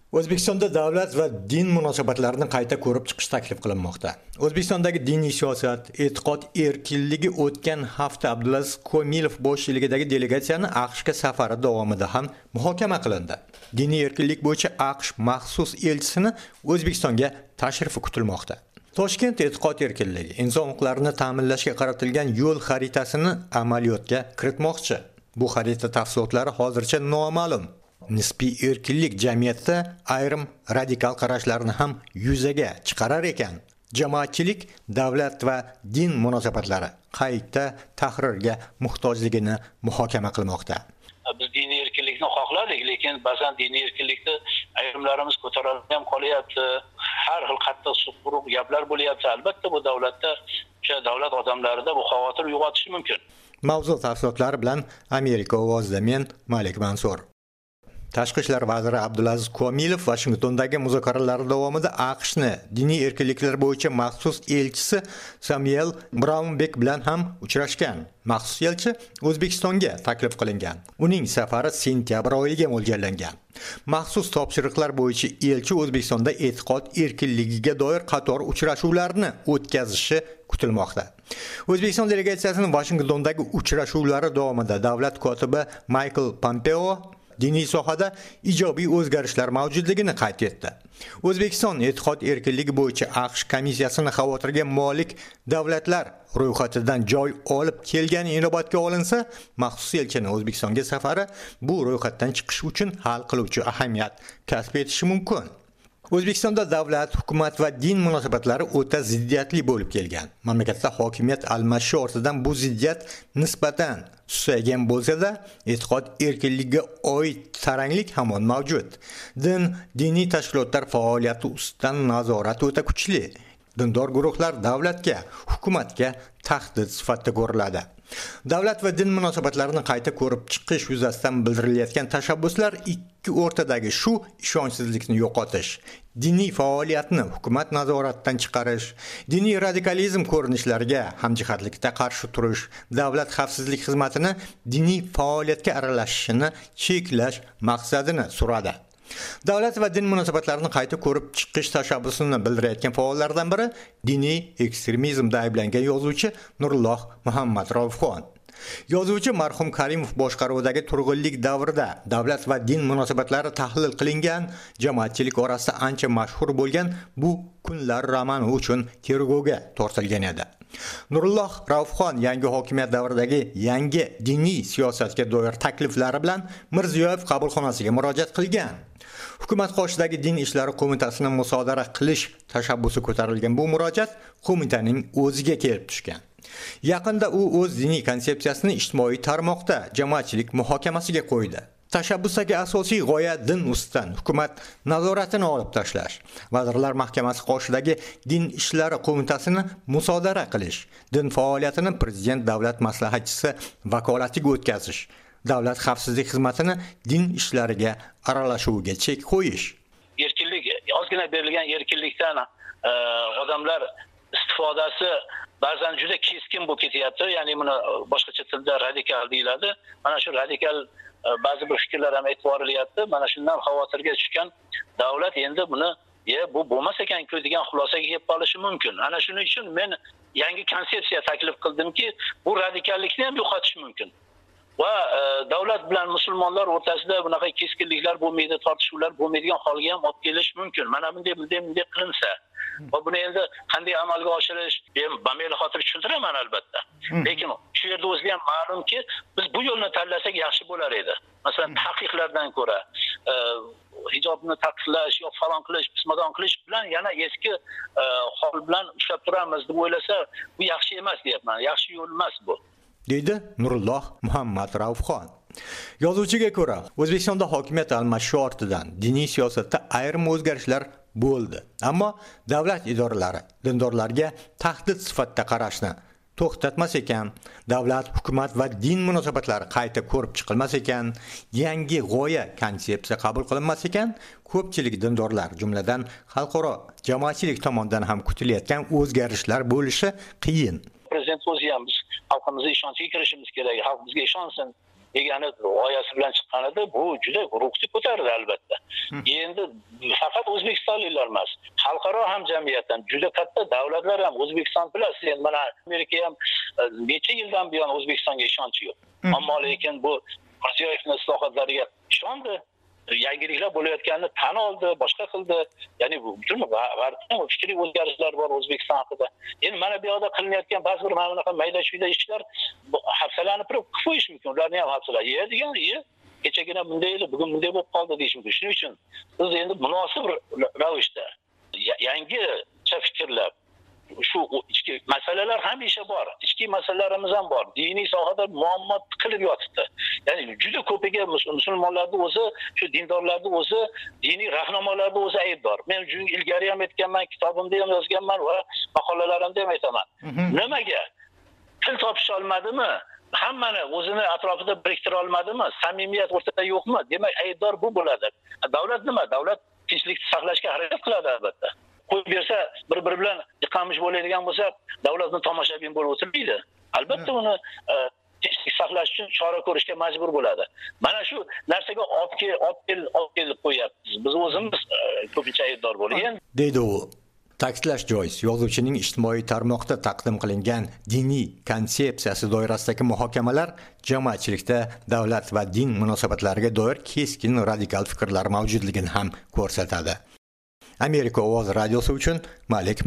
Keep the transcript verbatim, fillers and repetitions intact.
O'zbekistonda davlat va din munosabatlarini qayta ko'rib chiqish taklif qilinmoqda. O'zbekistondagi diniy siyosat, e'tiqod erkinligi o'tgan hafta Abdulaziz Komilov boshchiligidagi delegatsiyaning AQShga safari davomida ham muhokama qilindi. Diniy erkinlik bo'yicha AQSh maxsus elchisini O'zbekistonga tashrifi kutilmoqda. Toshkent e'tiqod erkinligi, inson huquqlarini ta'minlashga qaratilgan yo'l xaritasini amaliyotga kiritmoqchi. Bu xarita tafsilotlari hozircha noma'lum. Nisbiy erkinlik jamiyatda ayrim radikal qarashlarni ham yuzaga chiqarar ekan. Jamoatchilik davlat va din munosabatlari qayta tahrirga muhtojligini muhokama qilmoqda. Biz diniy erkinlikni xohladik, lekin ba'zan diniy erkinlikni ayrimlarimiz ko'tarolmay qolyapti. Har xil qattiq suqquruq gaplar bo'lyapti. Albatta bu davlatda, o'sha davlat odamlarida bu xavotir uyg'otishi mumkin. Mavzu tafsilotlari bilan Amerika ovozida men Malik Mansur. Tashqi ishlar vaziri Abdulaziz Komilov Washingtondagi muzokaralar davomida AQShni diniy erkinliklar bo'yicha maxsus elchisi Samuel Braunbek bilan ham uchrashgan. Maxsus elchi O'zbekistonga taklif qilingan. Uning safari sentyabr oyiga mo'ljallangan. Maxsus topshiriqlar bo'yicha elchi O'zbekistonda e'tiqod erkinligiga doir qator uchrashuvlarni o'tkazishi kutilmoqda. O'zbekiston delegatsiyasining Washingtondagi uchrashuvlari davomida davlat kotibi Michael Pompeo diniy sohada ijobiy o'zgarishlar mavjudligini qayd etdi. O'zbekiston e'tiqod erkinligi bo'yicha AQSh komissiyasining xavotirga molik davlatlar ro'yxatidan joy olib kelgani inobatga olinsa, maxsus elchining O'zbekistonga safari bu ro'yxatdan chiqish uchun hal qiluvchi ahamiyat kasb etishi mumkin. O'zbekistonda davlat, hukumat va din munosabatlari o'ta ziddiyatli bo'lib kelgan. Mamlakatda hokimiyat almashishi ortidan bu ziddiyat nisbatan susaygan bo'lsa-da, e'tiqod erkinligiga oid taranglik hamon mavjud. Din, diniy tashkilotlar faoliyati ustidan nazorat o'ta kuchli. Dindor guruhlar davlatga, hukumatga tahdid sifatida ko'riladi. Davlat va din munosabatlarini qayta ko'rib chiqish yuzasidan bildirilayotgan tashabbuslar ikki o'rtadagi shu ishonchsizlikni yo'qotish, diniy faoliyatni hukumat nazoratidan chiqarish, diniy radikalizm ko'rinishlariga hamjihatlikda qarshi turish, davlat xavfsizlik xizmatini diniy faoliyatga aralashishini cheklash maqsadini suradi. Davlat va din munosabatlarini qayta ko'rib chiqish tashabbusini bildirayotgan faollardan biri diniy ekstremizmda ayblangan yozuvchi Nurulloh Muhammad Raufxon. Yozuvchi marhum Karimov boshqaruvidagi turg'unlik davrida davlat va din munosabatlari tahlil qilingan, jamoatchilik orasida ancha mashhur bo'lgan Bu kunlar romani uchun tergovga tortilgan edi. Nurulloh Raufxon yangi hokimiyat davridagi yangi diniy siyosatga doir takliflari bilan Mirziyoyev qabulxonasiga murojaat qilgan. Hukumat qoshidagi din ishlari qo'mitasini musodara qilish tashabbusi ko'tarilgan bu murojaat qo'mitaning o'ziga kelib tushgan. Yaqinda u o'z diniy konsepsiyasini ijtimoiy tarmoqda jamoatchilik muhokamasiga qo'ydi. Tashabbusdagi asosiy g'oya din ustidan hukumat nazoratini olib tashlash, Vazirlar Mahkamasi qoshidagi din ishlari qo'mitasini musodara qilish, din faoliyatini prezident davlat maslahatchisi vakolatiga o'tkazish, davlat xavfsizlik xizmatini din ishlariga aralashuviga chek qo'yish. Erkinlik, ozgina berilgan erkinlikdan e, odamlar istifodasi ba'zan juda keskin bo'lib ketyapti. Ya'ni buni boshqacha tilda radikal deyiladi. Mana shu radikal e, ba'zi bir fikrlar ham e'tiborilyapti. Mana shundan xavotirga tushgan davlat endi buni "Ye, bu bo'lmas ekan-ku" degan xulosaga kelib qolishi mumkin. Ana shuning uchun men yangi konsepsiya taklif qildimki, bu radikallikni ham yo'qotish mumkin. Va e, davlat bilan musulmonlar o'rtasida bunaqa keskinliklar bo'lmaydi, tortishuvlar bo'lmaydigan holga ham olib kelish mumkin. Mana bunday bunday bunday qilinsa, va buni endi qanday amalga oshirish, men bameli xotir tushuntiraman albatta. Lekin shu yerda o'zida ham ma'lumki, biz bu yo'lni tanlasak yaxshi bo'lar edi. Masalan, taqiqlardan ko'ra, e, hijobni taqiqlash yo falon qilish, pismadon qilish bilan yana eski e, hol bilan ushlab turamiz deb o'ylasa, bu yaxshi emas deyapman. Yaxshi yo'l emas bu. Deydi Nurulloh Muhammad Raufxon. Yozuvchiga ko'ra, O'zbekistonda hokimiyat almashishi ortidan diniy siyosatda ayrim o'zgarishlar bo'ldi. Ammo davlat idoralari dindorlarga tahdid sifatida qarashni to'xtatmas ekan, davlat, hukumat va din munosabatlari qayta ko'rib chiqilmas ekan, yangi g'oya, konsepsiya qabul qilinmas ekan, ko'pchilik dindorlar, jumladan xalqaro jamoatchilik tomonidan ham kutilayotgan o'zgarishlar bo'lishi qiyin. Prezident o'zi ham biz xalqimizga ishonchga kirishimiz kerak, xalq bizga ishonsin. degani g'oyasi bilan chiqqan edi. Bu juda ruhni ko'tardi albatta. Endi faqat o'zbekistonliklar emas, xalqaro hamjamiyatdan juda katta davlatlar ham O'zbekiston bilasiz, endi mana Amerika ham necha yildan buyon O'zbekistonga ishonchi yo'q. Ammo lekin bu Mirziyoyevning islohotlariga ishondi. Yangiliklar bo'layotganini tan oldi, boshqa qildi. Ya'ni bu butun g'arbning fikriy o'zgarishlar bor O'zbekiston haqida. Endi mana bu yoqda qilinayotgan ba'zi bir mana bunaqa mayda-chuyda ishlar hafsalanib turib qilib qo'yish mumkin. Ularni ham hafsalar. "Ye" degan, "Ye, kechagina bunday edi, bugun bunday bo'lib qoldi" deyish mumkin. Shuning uchun biz endi munosib ravishda yangicha fikrlab shu ichki masalalar hamisha bor. Ichki masalalarimiz ham bor. Diniy sohada muammo qilib yotibdi. Ya'ni juda ko'piga musulmonlarning o'zi, shu dindorlarning o'zi, diniy rahnamolarning o'zi aybdor. Men ilgari ham aytganman, kitobimda ham yozganman va maqolalarimda ham aytaman. Nimaga? Til topisha olmadimi? Hammani o'zini atrofida biriktira olmadimi? Samimiyat o'rtada yo'qmi? Demak, aybdor bu bo'ladi. Davlat nima? Davlat tinchlikni saqlashga harakat qiladi albatta. Qo'yib bersa, bir-biri bilan yiqamish bo'ladigan bo'lsa, davlatning tomoshabin bo'lib o'tirmaydi. Albatta uni tinchlik saqlash uchun chora ko'rishga majbur bo'ladi. Mana shu narsaga olib kel, olib kel, olib kelib qo'yapmiz. Biz o'zimiz ko'pincha aybdor bo'lgan. Deydi u. Ta'kidlash joiz, yozuvchining ijtimoiy tarmoqda taqdim qilingan diniy konsepsiyasi doirasidagi muhokamalar jamoatchilikda davlat va din munosabatlariga doir keskin radikal fikrlar mavjudligini ham ko'rsatadi. Amerika ovozi radiosi uchun Malik